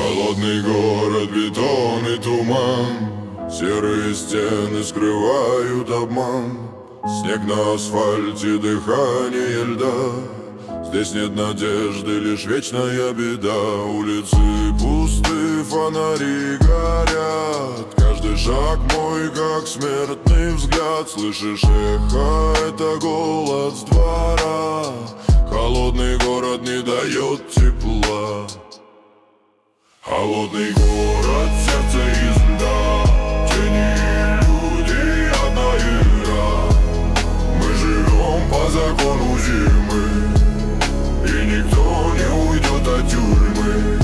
Холодный город, бетон и туман, серые стены скрывают обман. Снег на асфальте, дыхание льда. Здесь нет надежды, лишь вечная беда. Улицы пусты, фонари горят. Каждый шаг мой, как смертный взгляд. Слышишь эхо, это голос двора. Холодный город не дает тепла. Холодный город, сердце из льда. Тени и люди, одна игра. Мы живем по закону зимы, и никто не уйдет от тюрьмы.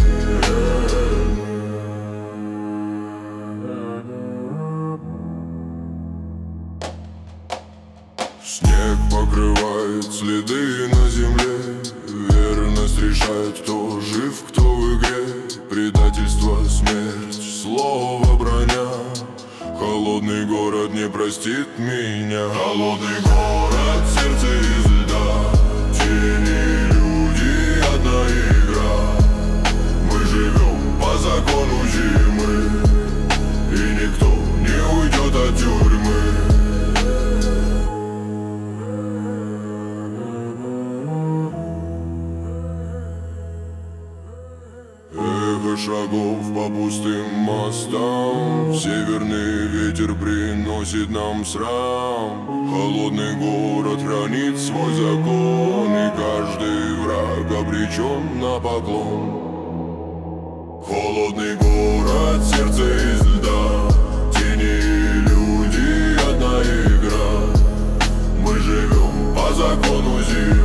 Снег покрывает следы на земле. Верность решает, кто жив, кто в игре. Предательство, смерть, слово, броня. Холодный город не простит меня. Холодный город, сердце из льда. Тени, люди, одна игра. Мы живем по закону зимы, и никто не уйдет от тюрьмы. Эхо шагов по пустым мостам. Северный ветер приносит нам срам. Холодный город хранит свой закон, и каждый враг обречен на поклон. Холодный город, сердце из льда. Тени и люди, одна игра. Мы живем по закону зимы,